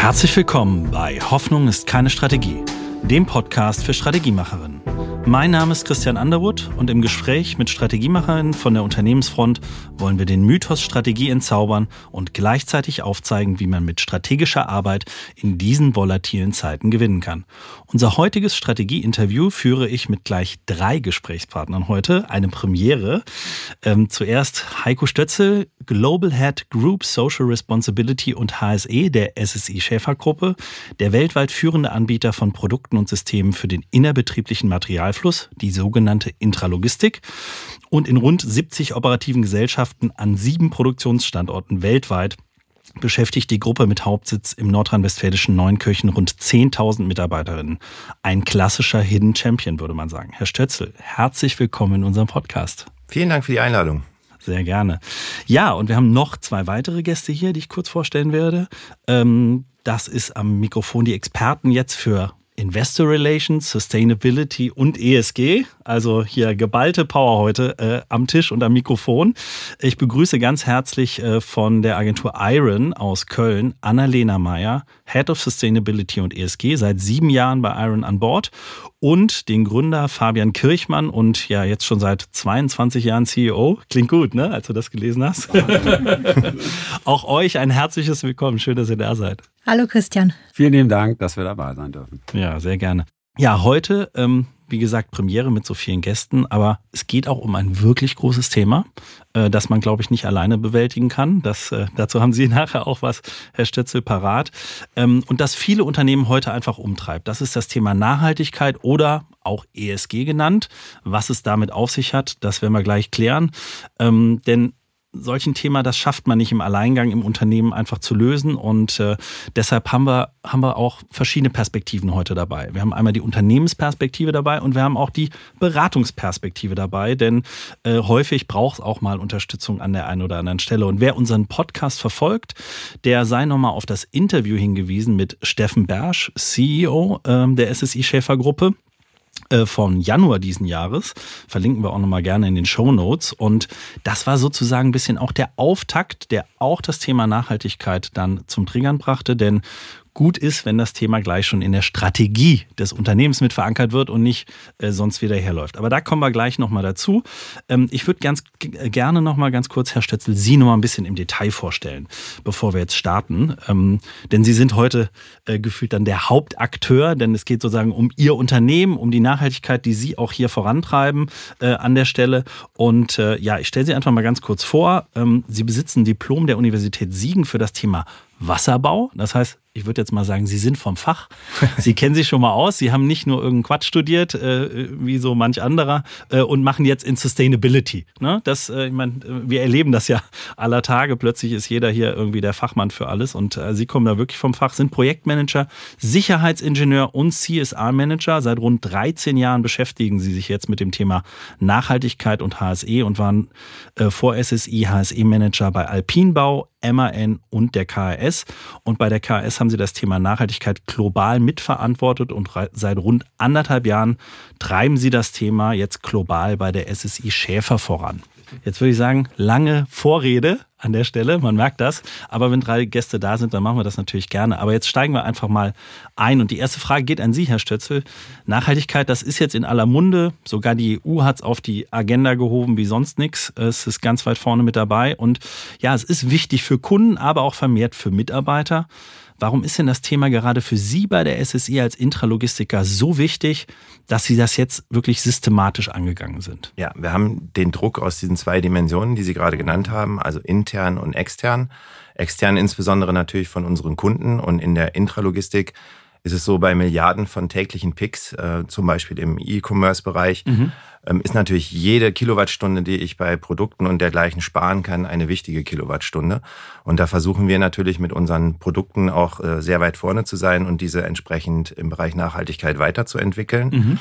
Herzlich willkommen bei Hoffnung ist keine Strategie, dem Podcast für Strategiemacherinnen. Mein Name ist Christian Underwood und im Gespräch mit Strategiemacherinnen von der Unternehmensfront wollen wir den Mythos Strategie entzaubern und gleichzeitig aufzeigen, wie man mit strategischer Arbeit in diesen volatilen Zeiten gewinnen kann. Unser heutiges Strategie-Interview führe ich mit gleich 3 Gesprächspartnern heute, eine Premiere. Zuerst Heiko Stötzel, Global Head Group Social Responsibility und HSE der SSI Schäfer-Gruppe, der weltweit führende Anbieter von Produkten und Systemen für den innerbetrieblichen Materialfluss, die sogenannte Intralogistik, und in rund 70 operativen Gesellschaften an 7 Produktionsstandorten weltweit beschäftigt die Gruppe mit Hauptsitz im nordrhein-westfälischen Neunkirchen rund 10.000 Mitarbeiterinnen. Ein klassischer Hidden Champion, würde man sagen. Herr Stötzel, herzlich willkommen in unserem Podcast. Vielen Dank für die Einladung. Sehr gerne. Ja, und wir haben noch 2 weitere Gäste hier, die ich kurz vorstellen werde. Das ist am Mikrofon die Experten jetzt für Investor Relations, Sustainability und ESG. Also hier geballte Power heute am Tisch und am Mikrofon. Ich begrüße ganz herzlich von der Agentur IRON aus Köln Annalena Meyer, Head of Sustainability und ESG, seit 7 Jahren bei IRON an Bord, und den Gründer Fabian Kirchmann und ja jetzt schon seit 22 Jahren CEO. Klingt gut, ne, als du das gelesen hast. Auch euch ein herzliches Willkommen. Schön, dass ihr da seid. Hallo Christian. Vielen lieben Dank, dass wir dabei sein dürfen. Ja, sehr gerne. Ja, heute, wie gesagt, Premiere mit so vielen Gästen, aber es geht auch um ein wirklich großes Thema, das man, glaube ich, nicht alleine bewältigen kann. Dazu haben Sie nachher auch was, Herr Stötzel, parat. Und das viele Unternehmen heute einfach umtreibt. Das ist das Thema Nachhaltigkeit oder auch ESG genannt. Was es damit auf sich hat, das werden wir gleich klären. Denn solchen Thema, das schafft man nicht im Alleingang im Unternehmen einfach zu lösen, und deshalb haben wir auch verschiedene Perspektiven heute dabei. Wir haben einmal die Unternehmensperspektive dabei und wir haben auch die Beratungsperspektive dabei, denn häufig braucht es auch mal Unterstützung an der einen oder anderen Stelle. Und wer unseren Podcast verfolgt, der sei nochmal auf das Interview hingewiesen mit Steffen Bersch, CEO der SSI Schäfer-Gruppe, von Januar diesen Jahres. Verlinken wir auch nochmal gerne in den Shownotes. Und das war sozusagen ein bisschen auch der Auftakt, der auch das Thema Nachhaltigkeit dann zum Triggern brachte. Denn gut ist, wenn das Thema gleich schon in der Strategie des Unternehmens mit verankert wird und nicht sonst wieder herläuft. Aber da kommen wir gleich nochmal dazu. Ich würde ganz gerne nochmal ganz kurz, Herr Stötzel, Sie nochmal ein bisschen im Detail vorstellen, bevor wir jetzt starten. Denn Sie sind heute gefühlt dann der Hauptakteur, denn es geht sozusagen um Ihr Unternehmen, um die Nachhaltigkeit, die Sie auch hier vorantreiben an der Stelle. Und ja, ich stelle Sie einfach mal ganz kurz vor. Sie besitzen ein Diplom der Universität Siegen für das Thema Wasserbau. Das heißt, ich würde jetzt mal sagen, Sie sind vom Fach. Sie kennen sich schon mal aus. Sie haben nicht nur irgendeinen Quatsch studiert, wie so manch anderer, und machen jetzt in Sustainability. Ne? Ich meine, wir erleben das ja aller Tage. Plötzlich ist jeder hier irgendwie der Fachmann für alles, und Sie kommen da wirklich vom Fach, sind Projektmanager, Sicherheitsingenieur und CSR-Manager. Seit rund 13 Jahren beschäftigen Sie sich jetzt mit dem Thema Nachhaltigkeit und HSE und waren vor SSI HSE-Manager bei Alpinbau, MAN und der KAS. Und bei der KAS haben Sie das Thema Nachhaltigkeit global mitverantwortet, und seit rund 1,5 Jahren treiben Sie das Thema jetzt global bei der SSI Schäfer voran. Jetzt würde ich sagen, lange Vorrede an der Stelle, man merkt das. Aber wenn 3 Gäste da sind, dann machen wir das natürlich gerne. Aber jetzt steigen wir einfach mal ein. Und die erste Frage geht an Sie, Herr Stötzel. Nachhaltigkeit, das ist jetzt in aller Munde. Sogar die EU hat es auf die Agenda gehoben wie sonst nichts. Es ist ganz weit vorne mit dabei. Und ja, es ist wichtig für Kunden, aber auch vermehrt für Mitarbeiter. Warum ist denn das Thema gerade für Sie bei der SSI als Intralogistiker so wichtig, dass Sie das jetzt wirklich systematisch angegangen sind? Ja, wir haben den Druck aus diesen 2 Dimensionen, die Sie gerade genannt haben, also intern und extern. Extern insbesondere natürlich von unseren Kunden, und in der Intralogistik ist es so, bei Milliarden von täglichen Picks, zum Beispiel im E-Commerce-Bereich, ist natürlich jede Kilowattstunde, die ich bei Produkten und dergleichen sparen kann, eine wichtige Kilowattstunde. Und da versuchen wir natürlich mit unseren Produkten auch sehr weit vorne zu sein und diese entsprechend im Bereich Nachhaltigkeit weiterzuentwickeln.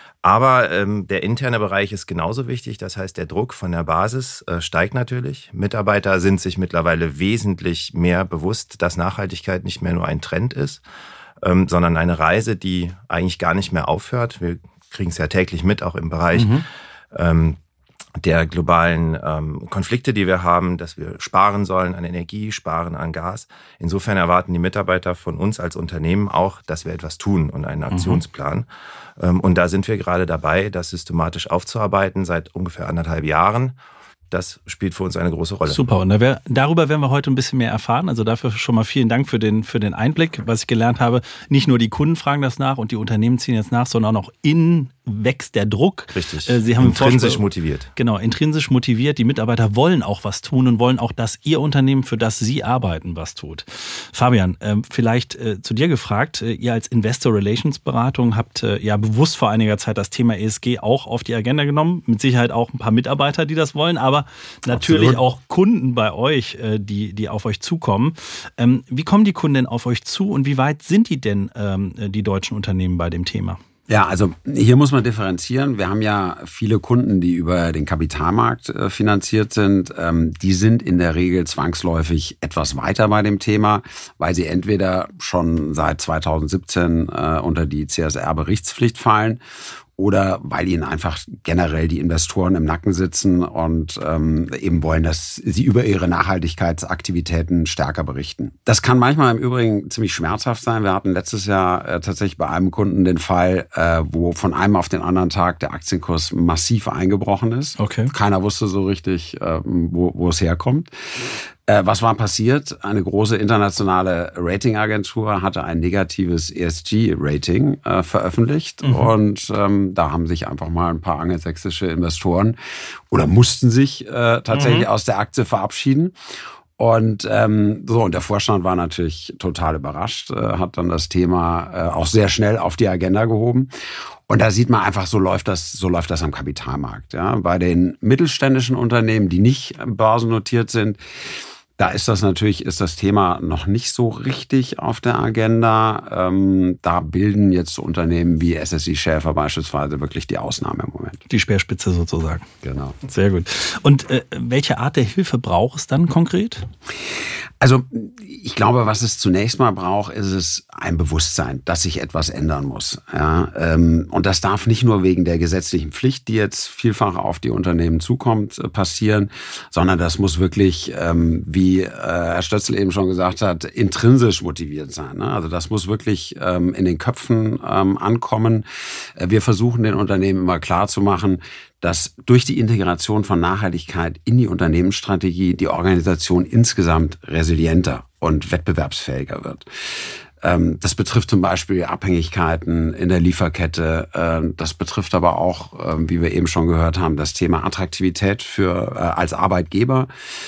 Aber der interne Bereich ist genauso wichtig. Das heißt, der Druck von der Basis steigt natürlich. Mitarbeiter sind sich mittlerweile wesentlich mehr bewusst, dass Nachhaltigkeit nicht mehr nur ein Trend ist, sondern eine Reise, die eigentlich gar nicht mehr aufhört. Wir kriegen es ja täglich mit, auch im Bereich der globalen Konflikte, die wir haben, dass wir sparen sollen an Energie, sparen an Gas. Insofern erwarten die Mitarbeiter von uns als Unternehmen auch, dass wir etwas tun und einen Aktionsplan. Und da sind wir gerade dabei, das systematisch aufzuarbeiten seit ungefähr 1,5 Jahren. Das spielt für uns eine große Rolle. Super, und darüber werden wir heute ein bisschen mehr erfahren. Also dafür schon mal vielen Dank für den Einblick, was ich gelernt habe. Nicht nur die Kunden fragen das nach und die Unternehmen ziehen jetzt nach, sondern auch innen wächst der Druck. Richtig, Sie haben intrinsisch motiviert. Genau, intrinsisch motiviert. Die Mitarbeiter wollen auch was tun und wollen auch, dass ihr Unternehmen, für das sie arbeiten, was tut. Fabian, vielleicht zu dir gefragt. Ihr als Investor Relations Beratung habt ja bewusst vor einiger Zeit das Thema ESG auch auf die Agenda genommen. Mit Sicherheit auch ein paar Mitarbeiter, die das wollen, aber natürlich Absolut. auch Kunden bei euch, die auf euch zukommen. Wie kommen die Kunden denn auf euch zu und wie weit sind die denn, die deutschen Unternehmen, bei dem Thema? Ja, also hier muss man differenzieren. Wir haben ja viele Kunden, die über den Kapitalmarkt finanziert sind. Die sind in der Regel zwangsläufig etwas weiter bei dem Thema, weil sie entweder schon seit 2017 unter die CSR-Berichtspflicht fallen oder weil ihnen einfach generell die Investoren im Nacken sitzen und eben wollen, dass sie über ihre Nachhaltigkeitsaktivitäten stärker berichten. Das kann manchmal im Übrigen ziemlich schmerzhaft sein. Wir hatten letztes Jahr tatsächlich bei einem Kunden den Fall, wo von einem auf den anderen Tag der Aktienkurs massiv eingebrochen ist. Okay. Keiner wusste so richtig, wo es herkommt. Was war passiert? Eine große internationale Ratingagentur hatte ein negatives ESG-Rating veröffentlicht. Und da haben sich einfach mal ein paar angelsächsische Investoren oder mussten sich tatsächlich aus der Aktie verabschieden. Und und der Vorstand war natürlich total überrascht, hat dann das Thema auch sehr schnell auf die Agenda gehoben. Und da sieht man einfach, so läuft das am Kapitalmarkt. Ja. Bei den mittelständischen Unternehmen, die nicht börsennotiert sind, da ist das Thema noch nicht so richtig auf der Agenda. Da bilden jetzt Unternehmen wie SSI Schäfer beispielsweise wirklich die Ausnahme im Moment. Die Speerspitze sozusagen. Genau. Sehr gut. Und welche Art der Hilfe braucht es dann konkret? Also ich glaube, was es zunächst mal braucht, ist es ein Bewusstsein, dass sich etwas ändern muss. Ja, und das darf nicht nur wegen der gesetzlichen Pflicht, die jetzt vielfach auf die Unternehmen zukommt, passieren, sondern das muss wirklich, wie Herr Stötzl eben schon gesagt hat, intrinsisch motiviert sein. Also das muss wirklich in den Köpfen ankommen. Wir versuchen den Unternehmen immer klarzumachen, dass durch die Integration von Nachhaltigkeit in die Unternehmensstrategie die Organisation insgesamt resilienter und wettbewerbsfähiger wird. Das betrifft zum Beispiel Abhängigkeiten in der Lieferkette. Das betrifft aber auch, wie wir eben schon gehört haben, das Thema Attraktivität als Arbeitgeber.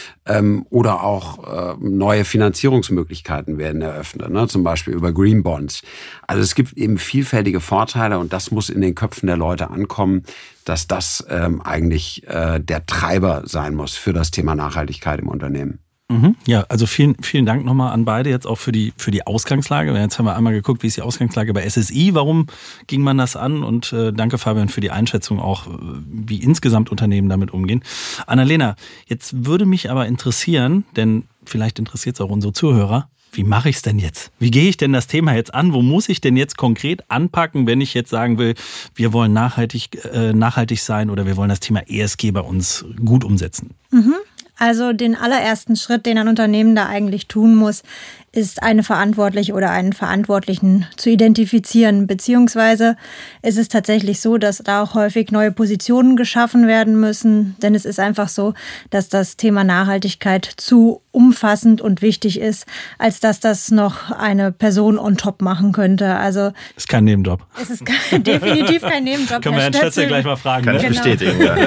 Oder auch neue Finanzierungsmöglichkeiten werden eröffnet, ne? Zum Beispiel über Green Bonds. Also es gibt eben vielfältige Vorteile und das muss in den Köpfen der Leute ankommen, dass das eigentlich der Treiber sein muss für das Thema Nachhaltigkeit im Unternehmen. Ja, also vielen Dank nochmal an beide jetzt auch für die Ausgangslage. Jetzt haben wir einmal geguckt, wie ist die Ausgangslage bei SSI, warum ging man das an und danke Fabian für die Einschätzung auch, wie insgesamt Unternehmen damit umgehen. Annalena, jetzt würde mich aber interessieren, denn vielleicht interessiert es auch unsere Zuhörer, wie mache ich es denn jetzt? Wie gehe ich denn das Thema jetzt an? Wo muss ich denn jetzt konkret anpacken, wenn ich jetzt sagen will, wir wollen nachhaltig sein oder wir wollen das Thema ESG bei uns gut umsetzen? Also den allerersten Schritt, den ein Unternehmen da eigentlich tun muss, ist eine Verantwortliche oder einen Verantwortlichen zu identifizieren. Beziehungsweise ist es tatsächlich so, dass da auch häufig neue Positionen geschaffen werden müssen. Denn es ist einfach so, dass das Thema Nachhaltigkeit zu umfassend und wichtig ist, als dass das noch eine Person on top machen könnte. Also ist kein Nebenjob. Es ist definitiv kein Nebenjob. Können wir Herrn Stötzl gleich mal fragen. Kann ich bestätigen. Ja.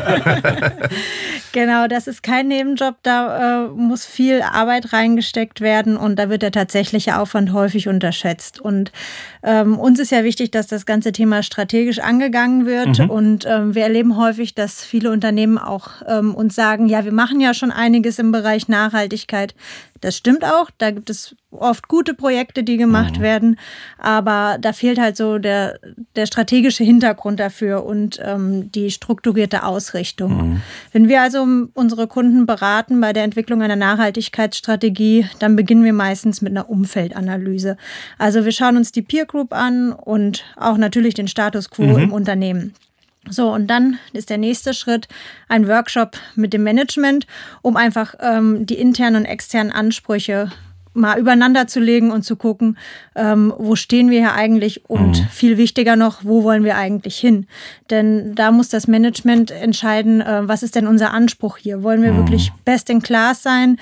Genau, das ist kein Nebenjob. Da muss viel Arbeit reingesteckt werden und da wird der tatsächliche Aufwand häufig unterschätzt. Und uns ist ja wichtig, dass das ganze Thema strategisch angegangen wird. Und wir erleben häufig, dass viele Unternehmen auch uns sagen, ja, wir machen ja schon einiges im Bereich Nachhaltigkeit. Das stimmt auch, da gibt es oft gute Projekte, die gemacht werden, aber da fehlt halt so der strategische Hintergrund dafür und die strukturierte Ausrichtung. Wenn wir also unsere Kunden beraten bei der Entwicklung einer Nachhaltigkeitsstrategie, dann beginnen wir meistens mit einer Umfeldanalyse. Also wir schauen uns die Peer Group an und auch natürlich den Status quo im Unternehmen. So, und dann ist der nächste Schritt ein Workshop mit dem Management, um einfach die internen und externen Ansprüche mal übereinander zu legen und zu gucken, wo stehen wir hier eigentlich und viel wichtiger noch, wo wollen wir eigentlich hin? Denn da muss das Management entscheiden, was ist denn unser Anspruch hier? Wollen wir wirklich best in class sein,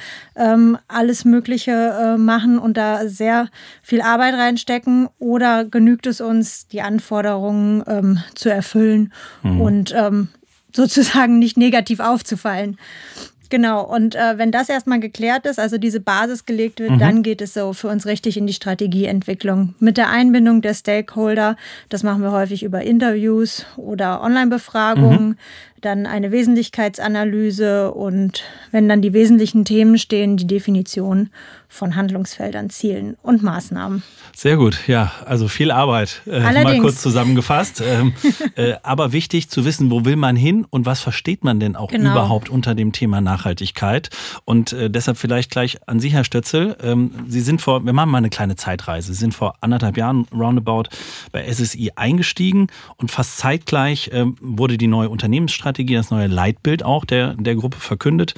alles Mögliche machen und da sehr viel Arbeit reinstecken, oder genügt es uns, die Anforderungen zu erfüllen und sozusagen nicht negativ aufzufallen? Genau, und wenn das erstmal geklärt ist, also diese Basis gelegt wird, dann geht es so für uns richtig in die Strategieentwicklung. Mit der Einbindung der Stakeholder, das machen wir häufig über Interviews oder Online-Befragungen, dann eine Wesentlichkeitsanalyse und wenn dann die wesentlichen Themen stehen, die Definition von Handlungsfeldern, Zielen und Maßnahmen. Sehr gut, ja, also viel Arbeit, mal kurz zusammengefasst. Aber wichtig zu wissen, wo will man hin und was versteht man denn auch überhaupt unter dem Thema Nachhaltigkeit. Und deshalb vielleicht gleich an Sie, Herr Stötzel. Wir machen mal eine kleine Zeitreise. Sie sind vor 1,5 Jahren roundabout bei SSI eingestiegen und fast zeitgleich wurde die neue Unternehmensstrategie, das neue Leitbild auch der Gruppe verkündet.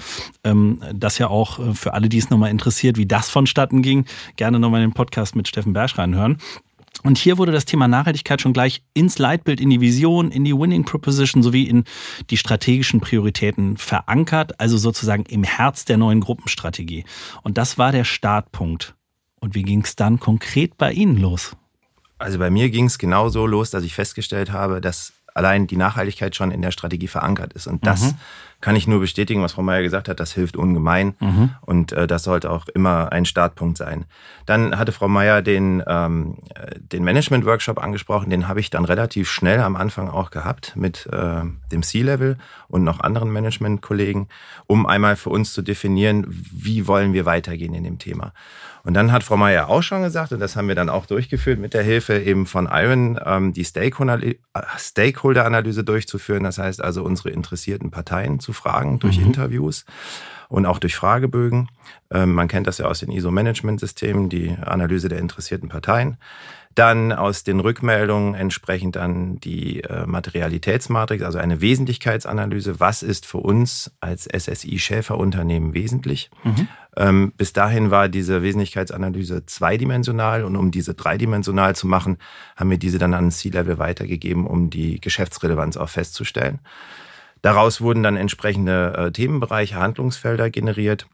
Das ja auch für alle, die es nochmal interessiert, wie das vonstatten ging, gerne nochmal in den Podcast mit Steffen Bersch reinhören. Und hier wurde das Thema Nachhaltigkeit schon gleich ins Leitbild, in die Vision, in die Winning Proposition sowie in die strategischen Prioritäten verankert, also sozusagen im Herz der neuen Gruppenstrategie. Und das war der Startpunkt. Und wie ging es dann konkret bei Ihnen los? Also bei mir ging es genau so los, dass ich festgestellt habe, dass allein die Nachhaltigkeit schon in der Strategie verankert ist. Und das kann ich nur bestätigen, was Frau Meier gesagt hat, das hilft ungemein. Und das sollte auch immer ein Startpunkt sein. Dann hatte Frau Meier den Management-Workshop angesprochen, den habe ich dann relativ schnell am Anfang auch gehabt mit dem C-Level und noch anderen Management-Kollegen, um einmal für uns zu definieren, wie wollen wir weitergehen in dem Thema. Und dann hat Frau Meier auch schon gesagt, und das haben wir dann auch durchgeführt mit der Hilfe eben von Iron, die Stakeholder-Analyse durchzuführen. Das heißt also, unsere interessierten Parteien zu fragen durch Interviews und auch durch Fragebögen. Man kennt das ja aus den ISO-Management-Systemen, die Analyse der interessierten Parteien. Dann aus den Rückmeldungen entsprechend dann die Materialitätsmatrix, also eine Wesentlichkeitsanalyse. Was ist für uns als SSI-Schäferunternehmen wesentlich? Bis dahin war diese Wesentlichkeitsanalyse zweidimensional und um diese dreidimensional zu machen, haben wir diese dann an C-Level weitergegeben, um die Geschäftsrelevanz auch festzustellen. Daraus wurden dann entsprechende Themenbereiche, Handlungsfelder generiert.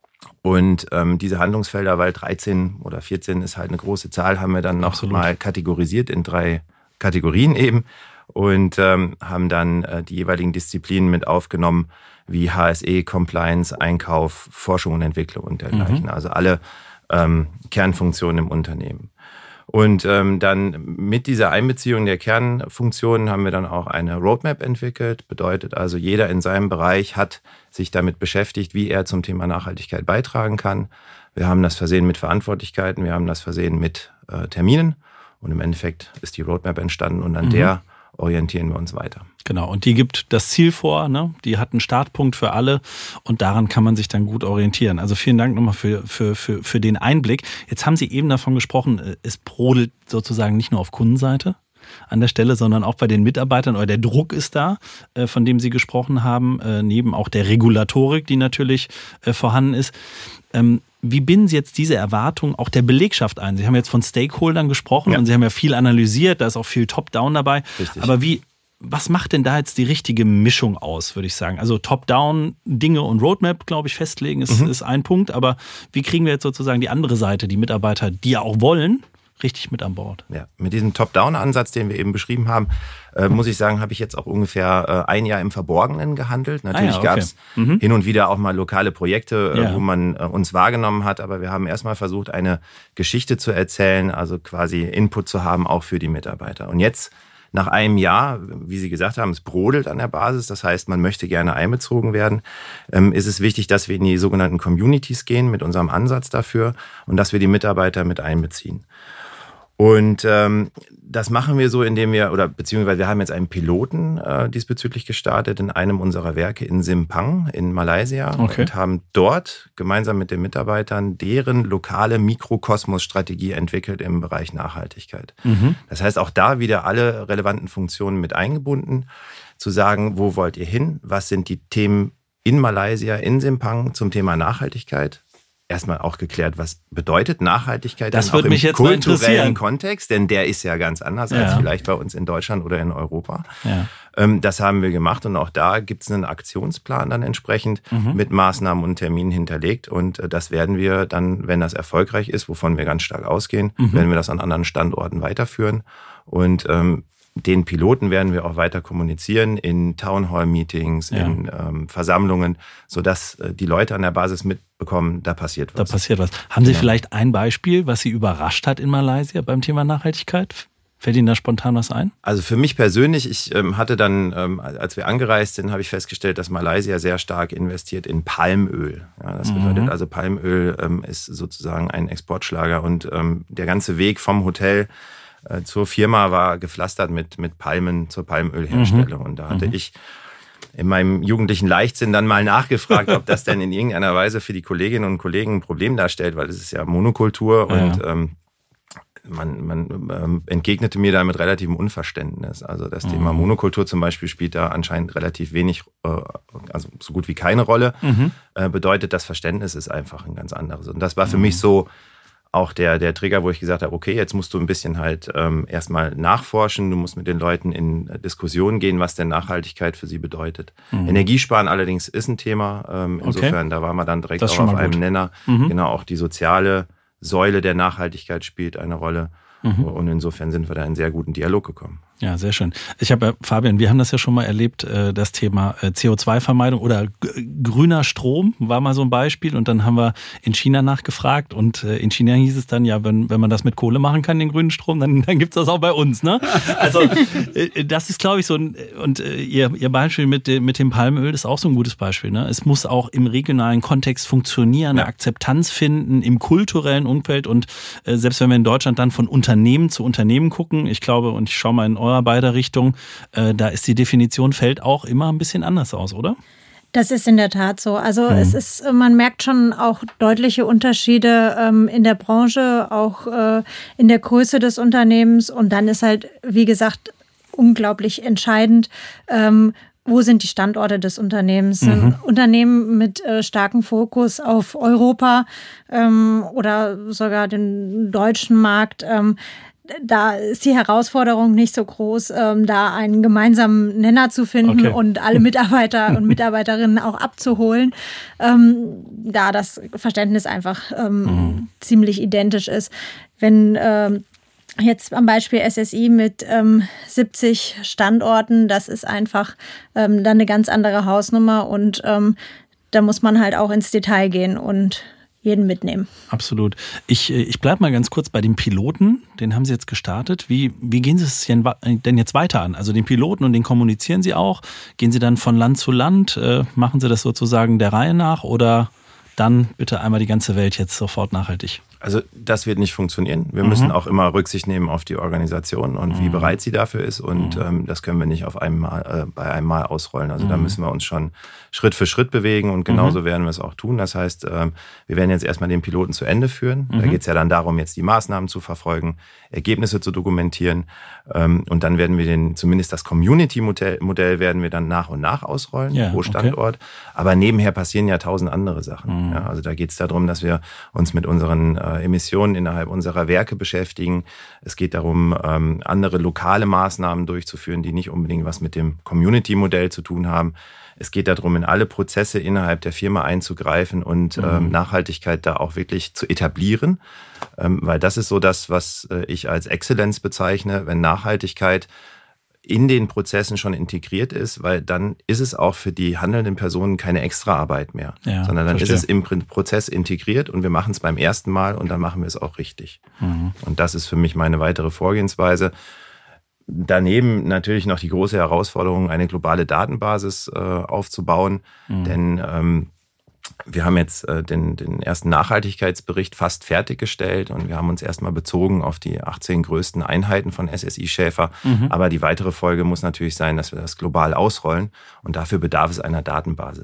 Und diese Handlungsfelder, weil 13 oder 14 ist halt eine große Zahl, haben wir dann noch mal kategorisiert in 3 Kategorien eben und haben dann die jeweiligen Disziplinen mit aufgenommen, wie HSE, Compliance, Einkauf, Forschung und Entwicklung und dergleichen. Also alle Kernfunktionen im Unternehmen. Und dann mit dieser Einbeziehung der Kernfunktionen haben wir dann auch eine Roadmap entwickelt. Bedeutet also, jeder in seinem Bereich hat sich damit beschäftigt, wie er zum Thema Nachhaltigkeit beitragen kann. Wir haben das versehen mit Verantwortlichkeiten, wir haben das versehen mit Terminen. Und im Endeffekt ist die Roadmap entstanden und an der orientieren wir uns weiter. Genau, und die gibt das Ziel vor, ne? Die hat einen Startpunkt für alle und daran kann man sich dann gut orientieren. Also vielen Dank nochmal für den Einblick. Jetzt haben Sie eben davon gesprochen, es brodelt sozusagen nicht nur auf Kundenseite an der Stelle, sondern auch bei den Mitarbeitern, oder der Druck ist da, von dem Sie gesprochen haben, neben auch der Regulatorik, die natürlich vorhanden ist. Wie binden Sie jetzt diese Erwartungen auch der Belegschaft ein? Sie haben jetzt von Stakeholdern gesprochen und Sie haben ja viel analysiert, da ist auch viel Top-Down dabei. Richtig. Aber was macht denn da jetzt die richtige Mischung aus, würde ich sagen? Also Top-Down, Dinge und Roadmap, glaube ich, festlegen ist ein Punkt. Aber wie kriegen wir jetzt sozusagen die andere Seite, die Mitarbeiter, die ja auch wollen, richtig mit an Bord? Ja, mit diesem Top-Down-Ansatz, den wir eben beschrieben haben, muss ich sagen, habe ich jetzt auch ungefähr ein Jahr im Verborgenen gehandelt. Natürlich gab es hin und wieder auch mal lokale Projekte, wo man uns wahrgenommen hat, aber wir haben erstmal versucht, eine Geschichte zu erzählen, also quasi Input zu haben, auch für die Mitarbeiter. Und jetzt, nach einem Jahr, wie Sie gesagt haben, es brodelt an der Basis, das heißt, man möchte gerne einbezogen werden, ist es wichtig, dass wir in die sogenannten Communities gehen mit unserem Ansatz dafür und dass wir die Mitarbeiter mit einbeziehen. Und das machen wir so, indem beziehungsweise wir haben jetzt einen Piloten diesbezüglich gestartet in einem unserer Werke in Simpang in Malaysia und haben dort gemeinsam mit den Mitarbeitern deren lokale Mikrokosmos-Strategie entwickelt im Bereich Nachhaltigkeit. Das heißt, auch da wieder alle relevanten Funktionen mit eingebunden. zu sagen, wo wollt ihr hin? Was sind die Themen in Malaysia, in Simpang zum Thema Nachhaltigkeit? Erstmal auch geklärt, was bedeutet Nachhaltigkeit das wird auch mich im jetzt mal kulturellen Kontext, denn der ist ja ganz anders als vielleicht bei uns in Deutschland oder in Europa. Ja. Das haben wir gemacht und auch da gibt es einen Aktionsplan dann entsprechend mit Maßnahmen und Terminen hinterlegt und das werden wir dann, wenn das erfolgreich ist, wovon wir ganz stark ausgehen, werden wir das an anderen Standorten weiterführen und den Piloten werden wir auch weiter kommunizieren in Townhall-Meetings, in Versammlungen, sodass die Leute an der Basis mitbekommen, da passiert was. Da passiert was. Haben Sie vielleicht ein Beispiel, was Sie überrascht hat in Malaysia beim Thema Nachhaltigkeit? Fällt Ihnen da spontan was ein? Also für mich persönlich, ich hatte dann, als wir angereist sind, habe ich festgestellt, dass Malaysia sehr stark investiert in Palmöl. Ja, das bedeutet also, Palmöl ist sozusagen ein Exportschlager und der ganze Weg vom Hotel zur Firma war gepflastert mit Palmen zur Palmölherstellung. Und da hatte ich in meinem jugendlichen Leichtsinn dann mal nachgefragt, ob das denn in irgendeiner Weise für die Kolleginnen und Kollegen ein Problem darstellt, weil es ist ja Monokultur und man entgegnete mir da mit relativem Unverständnis. Also das Thema Monokultur zum Beispiel spielt da anscheinend relativ wenig, also so gut wie keine Rolle. Bedeutet, das Verständnis ist einfach ein ganz anderes. Und das war für mich so auch der Trigger, wo ich gesagt habe, okay, jetzt musst du ein bisschen halt erstmal nachforschen, du musst mit den Leuten in Diskussionen gehen, was denn Nachhaltigkeit für sie bedeutet. Energiesparen allerdings ist ein Thema, insofern, da waren wir dann direkt auch auf einem Nenner. Genau, auch die soziale Säule der Nachhaltigkeit spielt eine Rolle. Und insofern sind wir da in einen sehr guten Dialog gekommen. Ja, sehr schön. Fabian, wir haben das ja schon mal erlebt, das Thema CO2-Vermeidung oder grüner Strom war mal so ein Beispiel. Und dann haben wir in China nachgefragt und in China hieß es dann, ja, wenn man das mit Kohle machen kann, den grünen Strom, dann gibt's das auch bei uns, ne? Also das ist, glaube ich, so ein, und ihr Beispiel mit dem Palmöl ist auch so ein gutes Beispiel, ne? Es muss auch im regionalen Kontext funktionieren, eine Akzeptanz finden im kulturellen Umfeld und selbst wenn wir in Deutschland dann von Unternehmen zu Unternehmen gucken, ich glaube, und ich schaue mal in eurer beider Richtung, da ist die Definition, fällt auch immer ein bisschen anders aus, oder? Das ist in der Tat so. Also es ist, man merkt schon auch deutliche Unterschiede in der Branche, auch in der Größe des Unternehmens. Und dann ist halt, wie gesagt, unglaublich entscheidend, wo sind die Standorte des Unternehmens? Unternehmen mit starkem Fokus auf Europa oder sogar den deutschen Markt. Da ist die Herausforderung nicht so groß, da einen gemeinsamen Nenner zu finden und alle Mitarbeiter und Mitarbeiterinnen auch abzuholen, da das Verständnis einfach ziemlich identisch ist. Wenn jetzt am Beispiel SSI mit 70 Standorten, das ist einfach dann eine ganz andere Hausnummer und da muss man halt auch ins Detail gehen und jeden mitnehmen. Absolut. Ich bleibe mal ganz kurz bei dem Piloten, den haben Sie jetzt gestartet. Wie gehen Sie es denn jetzt weiter an? Also den Piloten und den kommunizieren Sie auch? Gehen Sie dann von Land zu Land? Machen Sie das sozusagen der Reihe nach oder dann bitte einmal die ganze Welt jetzt sofort nachhaltig? Also das wird nicht funktionieren. Wir müssen auch immer Rücksicht nehmen auf die Organisation und wie bereit sie dafür ist. Und das können wir nicht auf einmal bei einem Mal ausrollen. Also da müssen wir uns schon Schritt für Schritt bewegen und genauso werden wir es auch tun. Das heißt, wir werden jetzt erstmal den Piloten zu Ende führen. Da geht es ja dann darum, jetzt die Maßnahmen zu verfolgen, Ergebnisse zu dokumentieren. Und dann werden wir zumindest das Community-Modell werden wir dann nach und nach ausrollen pro Standort. Aber nebenher passieren ja 1000 andere Sachen. Ja, also da geht es darum, dass wir uns mit unseren Emissionen innerhalb unserer Werke beschäftigen. Es geht darum, andere lokale Maßnahmen durchzuführen, die nicht unbedingt was mit dem Community-Modell zu tun haben. Es geht darum, in alle Prozesse innerhalb der Firma einzugreifen und Nachhaltigkeit da auch wirklich zu etablieren. Weil das ist so das, was ich als Exzellenz bezeichne, wenn Nachhaltigkeit in den Prozessen schon integriert ist, weil dann ist es auch für die handelnden Personen keine Extraarbeit mehr, sondern dann ist es im Prozess integriert und wir machen es beim ersten Mal und dann machen wir es auch richtig. Und das ist für mich meine weitere Vorgehensweise. Daneben natürlich noch die große Herausforderung, eine globale Datenbasis aufzubauen, denn wir haben jetzt den ersten Nachhaltigkeitsbericht fast fertiggestellt und wir haben uns erstmal bezogen auf die 18 größten Einheiten von SSI Schäfer. Aber die weitere Folge muss natürlich sein, dass wir das global ausrollen und dafür bedarf es einer Datenbasis.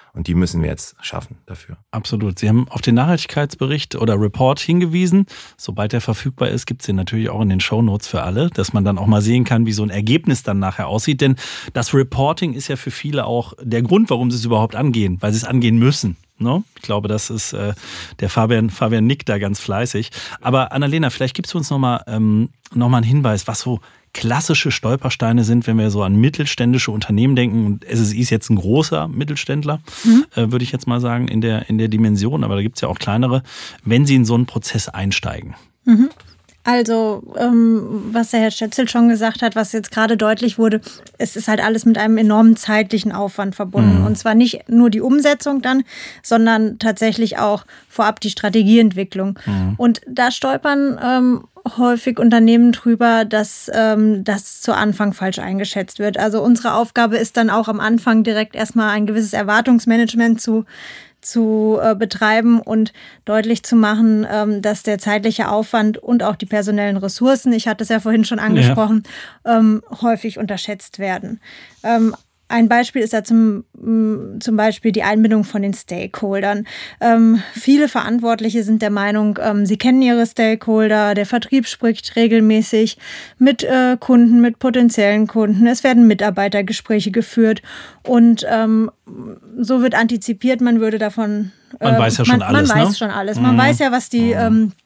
Und die müssen wir jetzt schaffen dafür. Absolut. Sie haben auf den Nachhaltigkeitsbericht oder Report hingewiesen. Sobald der verfügbar ist, gibt es den natürlich auch in den Shownotes für alle, dass man dann auch mal sehen kann, wie so ein Ergebnis dann nachher aussieht. Denn das Reporting ist ja für viele auch der Grund, warum sie es überhaupt angehen, weil sie es angehen müssen. No? Ich glaube, das ist der Fabian nickt da ganz fleißig. Aber Annalena, vielleicht gibst du uns noch mal einen Hinweis, was so klassische Stolpersteine sind, wenn wir so an mittelständische Unternehmen denken. Und SSI ist jetzt ein großer Mittelständler, würde ich jetzt mal sagen, in der Dimension. Aber da gibt es ja auch kleinere, wenn sie in so einen Prozess einsteigen. Mhm. Also, was der Herr Stötzl schon gesagt hat, was jetzt gerade deutlich wurde, es ist halt alles mit einem enormen zeitlichen Aufwand verbunden. Und zwar nicht nur die Umsetzung dann, sondern tatsächlich auch vorab die Strategieentwicklung. Und da stolpern häufig Unternehmen drüber, dass das zu Anfang falsch eingeschätzt wird. Also unsere Aufgabe ist dann auch am Anfang direkt erstmal ein gewisses Erwartungsmanagement zu betreiben und deutlich zu machen, dass der zeitliche Aufwand und auch die personellen Ressourcen, ich hatte es ja vorhin schon angesprochen, häufig unterschätzt werden. Ein Beispiel ist da zum Beispiel die Einbindung von den Stakeholdern. Viele Verantwortliche sind der Meinung, sie kennen ihre Stakeholder, der Vertrieb spricht regelmäßig mit Kunden, mit potenziellen Kunden. Es werden Mitarbeitergespräche geführt und so wird antizipiert, man würde davon... Man weiß ja schon alles, Man weiß schon alles. Man weiß ja, was die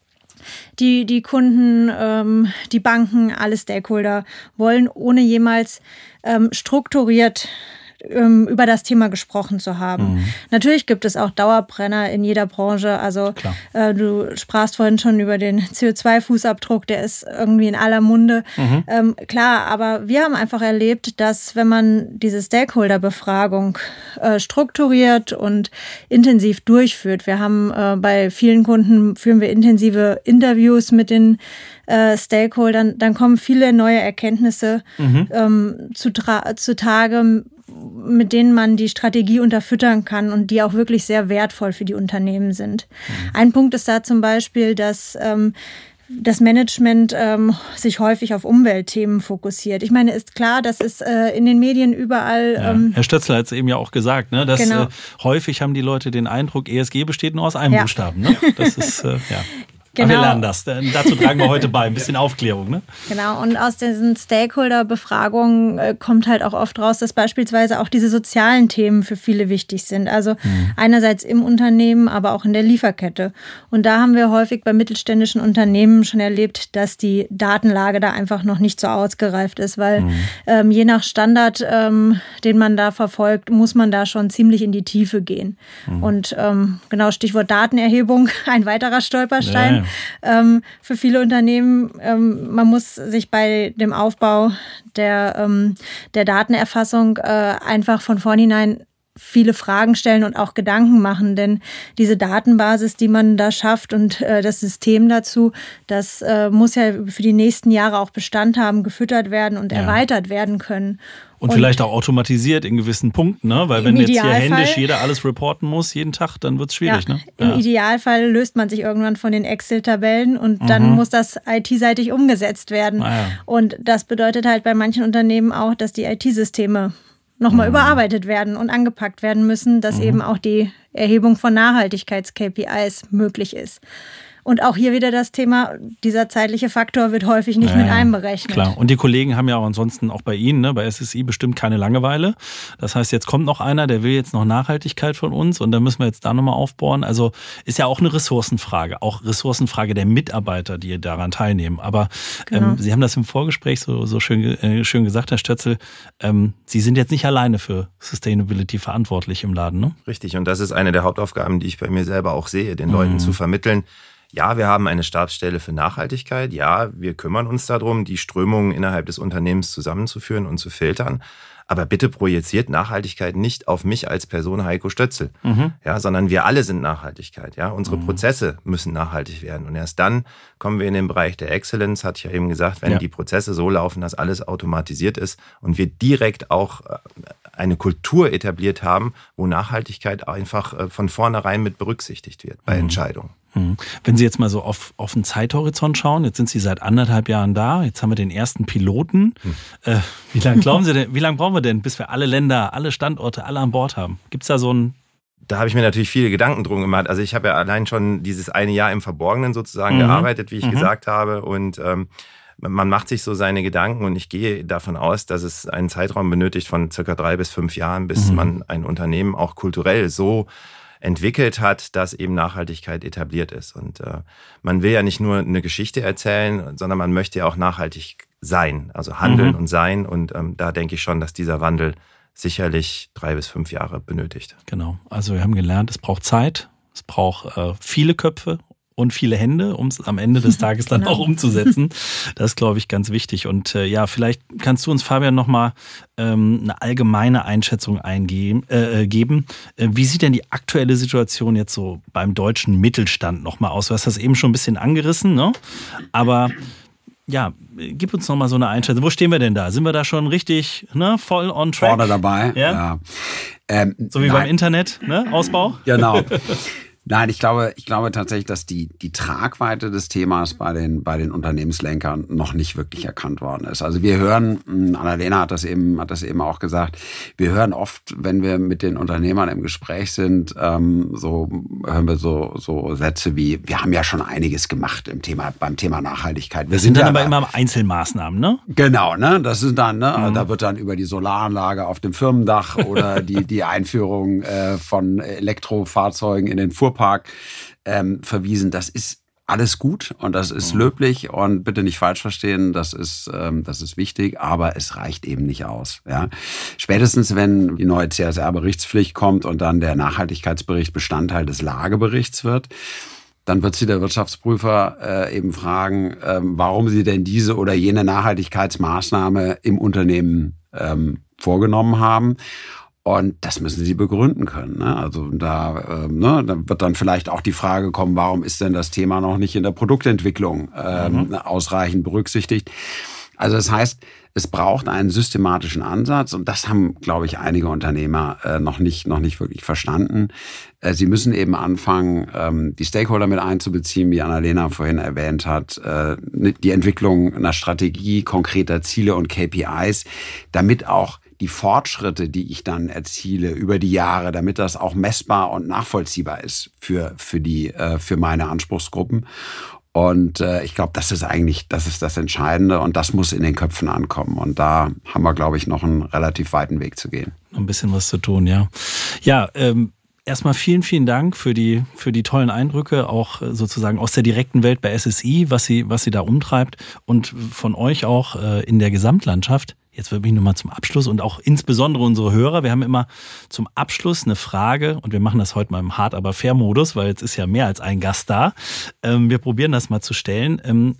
Kunden, die Banken, alle Stakeholder wollen, ohne jemals strukturiert über das Thema gesprochen zu haben. Natürlich gibt es auch Dauerbrenner in jeder Branche. Also du sprachst vorhin schon über den CO2-Fußabdruck, der ist irgendwie in aller Munde. Klar, aber wir haben einfach erlebt, dass wenn man diese Stakeholder-Befragung strukturiert und intensiv durchführt, wir haben bei vielen Kunden führen wir intensive Interviews mit den Stakeholdern, dann kommen viele neue Erkenntnisse zutage, mit denen man die Strategie unterfüttern kann und die auch wirklich sehr wertvoll für die Unternehmen sind. Ein Punkt ist da zum Beispiel, dass das Management sich häufig auf Umweltthemen fokussiert. Ich meine, ist klar, das ist in den Medien überall... Herr Stötzl hat es eben ja auch gesagt, ne, dass häufig haben die Leute den Eindruck, ESG besteht nur aus einem Buchstaben. Ne? Das ist, Genau. Aber wir lernen das. Dazu tragen wir heute bei. Ein bisschen Aufklärung, ne? Genau. Und aus diesen Stakeholder-Befragungen kommt halt auch oft raus, dass beispielsweise auch diese sozialen Themen für viele wichtig sind. Also einerseits im Unternehmen, aber auch in der Lieferkette. Und da haben wir häufig bei mittelständischen Unternehmen schon erlebt, dass die Datenlage da einfach noch nicht so ausgereift ist, weil je nach Standard, den man da verfolgt, muss man da schon ziemlich in die Tiefe gehen. Und genau, Stichwort Datenerhebung, ein weiterer Stolperstein. Für viele Unternehmen, man muss sich bei dem Aufbau der Datenerfassung einfach von vornherein viele Fragen stellen und auch Gedanken machen, denn diese Datenbasis, die man da schafft und das System dazu, das muss ja für die nächsten Jahre auch Bestand haben, gefüttert werden und erweitert werden können. Und vielleicht auch automatisiert in gewissen Punkten, ne? Weil wenn jetzt hier händisch jeder alles reporten muss, jeden Tag, dann wird es schwierig. Ja, ne? Im Idealfall löst man sich irgendwann von den Excel-Tabellen und dann muss das IT-seitig umgesetzt werden. Und das bedeutet halt bei manchen Unternehmen auch, dass die IT-Systeme nochmal überarbeitet werden und angepackt werden müssen, dass eben auch die Erhebung von Nachhaltigkeits-KPIs möglich ist. Und auch hier wieder das Thema, dieser zeitliche Faktor wird häufig nicht mit einberechnet. Klar, und die Kollegen haben ja auch ansonsten auch bei Ihnen, ne, bei SSI bestimmt keine Langeweile. Das heißt, jetzt kommt noch einer, der will jetzt noch Nachhaltigkeit von uns und da müssen wir jetzt da nochmal aufbohren. Also ist ja auch eine Ressourcenfrage, auch Ressourcenfrage der Mitarbeiter, die daran teilnehmen. Aber Sie haben das im Vorgespräch so schön gesagt, Herr Stötzl, Sie sind jetzt nicht alleine für Sustainability verantwortlich im Laden, ne? Richtig, und das ist eine der Hauptaufgaben, die ich bei mir selber auch sehe, den Leuten zu vermitteln. Ja, wir haben eine Stabsstelle für Nachhaltigkeit. Ja, wir kümmern uns darum, die Strömungen innerhalb des Unternehmens zusammenzuführen und zu filtern. Aber bitte projiziert Nachhaltigkeit nicht auf mich als Person Heiko Stötzl, ja, sondern wir alle sind Nachhaltigkeit. Ja, unsere Prozesse müssen nachhaltig werden. Und erst dann kommen wir in den Bereich der Excellence, hatte ich ja eben gesagt, wenn die Prozesse so laufen, dass alles automatisiert ist und wir direkt auch eine Kultur etabliert haben, wo Nachhaltigkeit einfach von vornherein mit berücksichtigt wird bei Entscheidungen. Wenn Sie jetzt mal so auf einen Zeithorizont schauen, jetzt sind Sie seit 1,5 Jahren da, jetzt haben wir den ersten Piloten. Wie lange glauben Sie denn, wie lange brauchen wir denn, bis wir alle Länder, alle Standorte, alle an Bord haben? Gibt es da so ein Da habe ich mir natürlich viele Gedanken drum gemacht. Also ich habe ja allein schon dieses eine Jahr im Verborgenen sozusagen gearbeitet, wie ich gesagt habe. Und man macht sich so seine Gedanken und ich gehe davon aus, dass es einen Zeitraum benötigt von circa 3 bis 5 Jahren, bis man ein Unternehmen auch kulturell so entwickelt hat, dass eben Nachhaltigkeit etabliert ist. Und man will ja nicht nur eine Geschichte erzählen, sondern man möchte ja auch nachhaltig sein, also handeln und sein. Und da denke ich schon, dass dieser Wandel sicherlich 3 bis 5 Jahre benötigt. Genau. Also wir haben gelernt, es braucht Zeit, es braucht viele Köpfe und viele Hände, um es am Ende des Tages dann auch umzusetzen. Das ist, glaube ich, ganz wichtig. Und ja, vielleicht kannst du uns, Fabian, nochmal eine allgemeine Einschätzung geben. Wie sieht denn die aktuelle Situation jetzt so beim deutschen Mittelstand nochmal aus? Du hast das eben schon ein bisschen angerissen, ne? Aber ja, gib uns nochmal so eine Einschätzung. Wo stehen wir denn da? Sind wir da schon richtig voll on track? Vorne dabei. Ja. So wie beim Internet, ne? Ausbau? Genau. Nein, ich glaube tatsächlich, dass die Tragweite des Themas bei den Unternehmenslenkern noch nicht wirklich erkannt worden ist. Also wir hören, Annalena hat das eben auch gesagt, wir hören oft, wenn wir mit den Unternehmern im Gespräch sind, hören wir so Sätze wie, wir haben ja schon einiges gemacht beim Thema Nachhaltigkeit. Wir sind dann aber immer Einzelmaßnahmen, ne? Genau, ne? Das sind dann, da wird dann über die Solaranlage auf dem Firmendach oder die Einführung von Elektrofahrzeugen in den Fuhrpark verwiesen. Das ist alles gut und das ist löblich und bitte nicht falsch verstehen, das ist wichtig, aber es reicht eben nicht aus. Ja? Spätestens, wenn die neue CSR-Berichtspflicht kommt und dann der Nachhaltigkeitsbericht Bestandteil des Lageberichts wird, dann wird sie der Wirtschaftsprüfer eben fragen, warum sie denn diese oder jene Nachhaltigkeitsmaßnahme im Unternehmen vorgenommen haben. Und das müssen sie begründen können. Ne? Also da wird dann vielleicht auch die Frage kommen, warum ist denn das Thema noch nicht in der Produktentwicklung ausreichend berücksichtigt? Also das heißt, es braucht einen systematischen Ansatz und das haben, glaube ich, einige Unternehmer noch nicht wirklich verstanden. Sie müssen eben anfangen, die Stakeholder mit einzubeziehen, wie Annalena vorhin erwähnt hat, die Entwicklung einer Strategie, konkreter Ziele und KPIs, damit auch die Fortschritte, die ich dann erziele über die Jahre, damit das auch messbar und nachvollziehbar ist für meine Anspruchsgruppen. Und ich glaube, das ist das Entscheidende und das muss in den Köpfen ankommen. Und da haben wir, glaube ich, noch einen relativ weiten Weg zu gehen. Ein bisschen was zu tun, ja. Ja, erstmal vielen, vielen Dank für die tollen Eindrücke, auch sozusagen aus der direkten Welt bei SSI, was sie da umtreibt und von euch auch in der Gesamtlandschaft. Jetzt würde mich nochmal zum Abschluss und auch insbesondere unsere Hörer, wir haben immer zum Abschluss eine Frage und wir machen das heute mal im Hard aber fair Modus, weil jetzt ist ja mehr als ein Gast da. Wir probieren das mal zu stellen.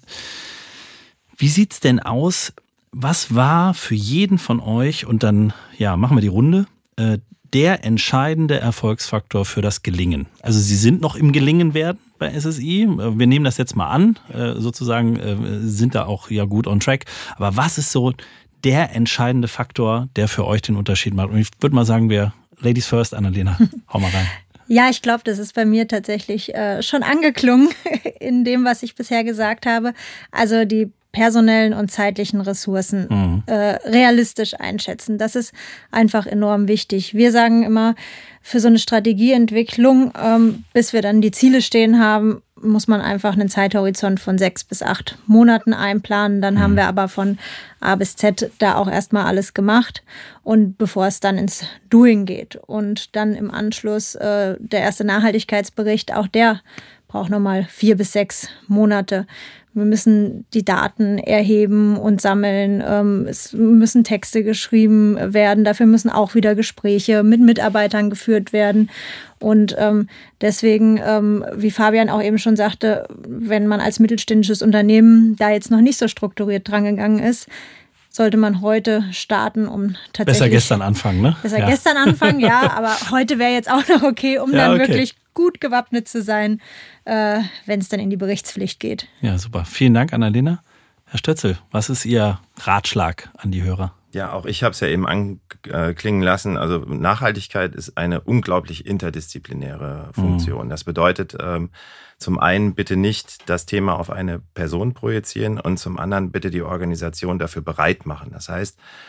Wie sieht's denn aus? Was war für jeden von euch, und dann machen wir die Runde, der entscheidende Erfolgsfaktor für das Gelingen? Also Sie sind noch im Gelingen werden bei SSI. Wir nehmen das jetzt mal an, sozusagen sind da auch gut on track. Aber was ist so der entscheidende Faktor, der für euch den Unterschied macht? Und ich würde mal sagen, Ladies first, Annalena, hau mal rein. Ja, ich glaube, das ist bei mir tatsächlich schon angeklungen in dem, was ich bisher gesagt habe. Also die personellen und zeitlichen Ressourcen realistisch einschätzen. Das ist einfach enorm wichtig. Wir sagen immer, für so eine Strategieentwicklung, bis wir dann die Ziele stehen haben, muss man einfach einen Zeithorizont von 6 bis 8 Monaten einplanen. Dann haben wir aber von A bis Z da auch erstmal alles gemacht. Und bevor es dann ins Doing geht und dann im Anschluss der erste Nachhaltigkeitsbericht, auch der braucht nochmal 4 bis 6 Monate. Wir müssen die Daten erheben und sammeln. Es müssen Texte geschrieben werden. Dafür müssen auch wieder Gespräche mit Mitarbeitern geführt werden. Und deswegen, wie Fabian auch eben schon sagte, wenn man als mittelständisches Unternehmen da jetzt noch nicht so strukturiert drangegangen ist, sollte man heute starten, um tatsächlich... Besser gestern anfangen, ne? Besser gestern anfangen, ja. Aber heute wäre jetzt auch noch okay, um dann wirklich gut gewappnet zu sein, wenn es dann in die Berichtspflicht geht. Ja, super. Vielen Dank, Annalena. Herr Stötzel, was ist Ihr Ratschlag an die Hörer? Ja, auch ich habe es ja eben anklingen lassen. Also Nachhaltigkeit ist eine unglaublich interdisziplinäre Funktion. Das bedeutet zum einen bitte nicht das Thema auf eine Person projizieren und zum anderen bitte die Organisation dafür bereit machen. Das heißt,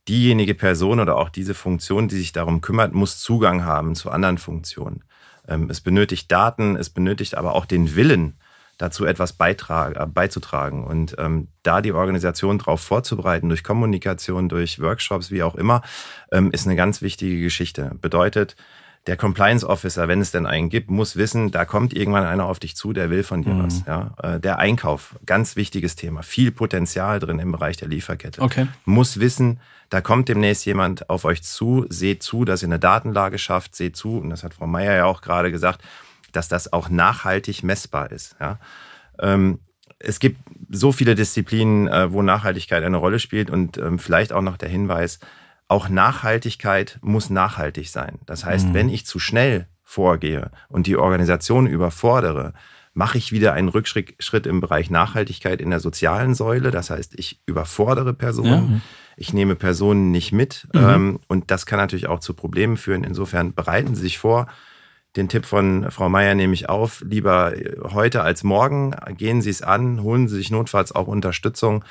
diejenige Person oder auch diese Funktion, die sich darum kümmert, muss Zugang haben zu anderen Funktionen. Es benötigt Daten, es benötigt aber auch den Willen, dazu etwas beizutragen. Und da die Organisation darauf vorzubereiten, durch Kommunikation, durch Workshops, wie auch immer, ist eine ganz wichtige Geschichte. Bedeutet, der Compliance Officer, wenn es denn einen gibt, muss wissen, da kommt irgendwann einer auf dich zu, der will von dir was. Ja? Der Einkauf, ganz wichtiges Thema. Viel Potenzial drin im Bereich der Lieferkette. Okay. Muss wissen, da kommt demnächst jemand auf euch zu, seht zu, dass ihr eine Datenlage schafft, seht zu, und das hat Frau Meier ja auch gerade gesagt, dass das auch nachhaltig messbar ist. Ja? Es gibt so viele Disziplinen, wo Nachhaltigkeit eine Rolle spielt, und vielleicht auch noch der Hinweis, auch Nachhaltigkeit muss nachhaltig sein. Das heißt, wenn ich zu schnell vorgehe und die Organisation überfordere, mache ich wieder einen Rückschritt im Bereich Nachhaltigkeit in der sozialen Säule. Das heißt, ich überfordere Personen, ich nehme Personen nicht mit, und das kann natürlich auch zu Problemen führen. Insofern bereiten Sie sich vor. Den Tipp von Frau Meier nehme ich auf. Lieber heute als morgen. Gehen Sie es an, holen Sie sich notfalls auch Unterstützung.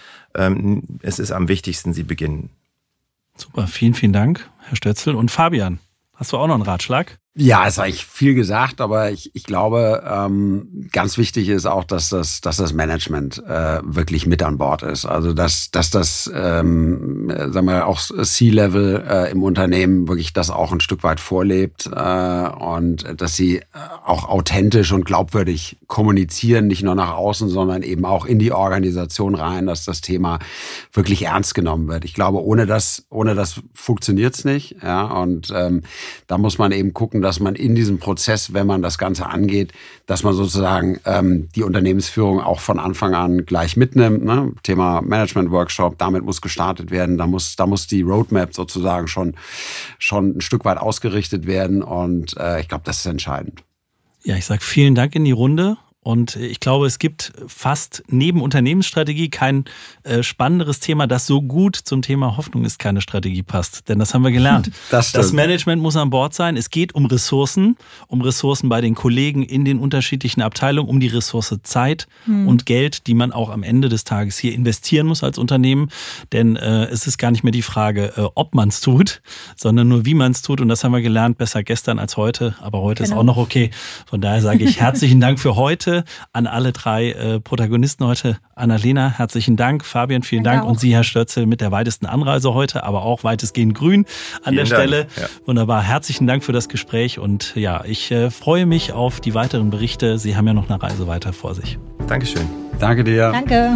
Es ist am wichtigsten, Sie beginnen. Super, vielen, vielen Dank, Herr Stötzl. Und Fabian, hast du auch noch einen Ratschlag? Ja, es ist eigentlich viel gesagt, aber ich glaube, ganz wichtig ist auch, dass das Management wirklich mit an Bord ist. Also dass das, sagen wir auch C-Level im Unternehmen wirklich das auch ein Stück weit vorlebt, und dass sie auch authentisch und glaubwürdig kommunizieren, nicht nur nach außen, sondern eben auch in die Organisation rein, dass das Thema wirklich ernst genommen wird. Ich glaube, ohne das funktioniert's nicht. Ja, und da muss man eben gucken, dass man in diesem Prozess, wenn man das Ganze angeht, dass man sozusagen die Unternehmensführung auch von Anfang an gleich mitnimmt. Ne? Thema Management-Workshop, damit muss gestartet werden. Da muss die Roadmap sozusagen schon ein Stück weit ausgerichtet werden. Und ich glaube, das ist entscheidend. Ja, ich sage vielen Dank in die Runde. Und ich glaube, es gibt fast neben Unternehmensstrategie kein spannenderes Thema, das so gut zum Thema Hoffnung ist keine Strategie passt. Denn das haben wir gelernt. Das Management muss an Bord sein. Es geht um Ressourcen bei den Kollegen in den unterschiedlichen Abteilungen, um die Ressource Zeit und Geld, die man auch am Ende des Tages hier investieren muss als Unternehmen. Denn es ist gar nicht mehr die Frage, ob man es tut, sondern nur wie man es tut. Und das haben wir gelernt, besser gestern als heute. Aber heute ist auch noch okay. Von daher sage ich herzlichen Dank für heute an alle drei Protagonisten heute. Annalena, herzlichen Dank. Fabian, vielen Dank. Und Sie, Herr Stötzl, mit der weitesten Anreise heute, aber auch weitestgehend grün an der Stelle. Ja. Wunderbar. Herzlichen Dank für das Gespräch. Und ja, ich freue mich auf die weiteren Berichte. Sie haben ja noch eine Reise weiter vor sich. Dankeschön. Danke dir. Danke.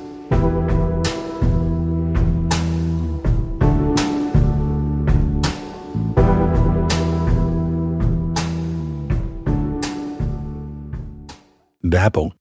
Werbung.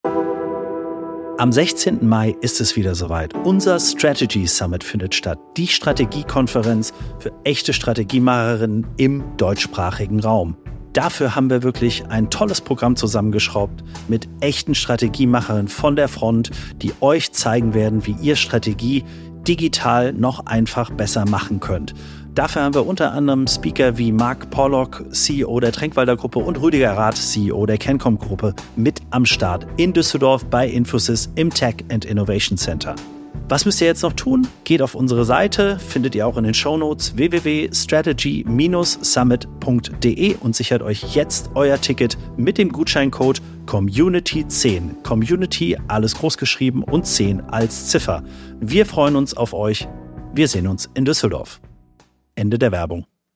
Am 16. Mai ist es wieder soweit. Unser Strategy Summit findet statt. Die Strategiekonferenz für echte Strategiemacherinnen im deutschsprachigen Raum. Dafür haben wir wirklich ein tolles Programm zusammengeschraubt mit echten Strategiemacherinnen von der Front, die euch zeigen werden, wie ihr Strategie digital noch einfach besser machen könnt. Dafür haben wir unter anderem Speaker wie Mark Pollock, CEO der Tränkwalder Gruppe, und Rüdiger Rath, CEO der Kencom Gruppe, mit am Start in Düsseldorf bei Infosys im Tech and Innovation Center. Was müsst ihr jetzt noch tun? Geht auf unsere Seite, findet ihr auch in den Shownotes, www.strategy-summit.de, und sichert euch jetzt euer Ticket mit dem Gutscheincode COMMUNITY10. Community, alles groß geschrieben, und 10 als Ziffer. Wir freuen uns auf euch. Wir sehen uns in Düsseldorf. Ende der Werbung.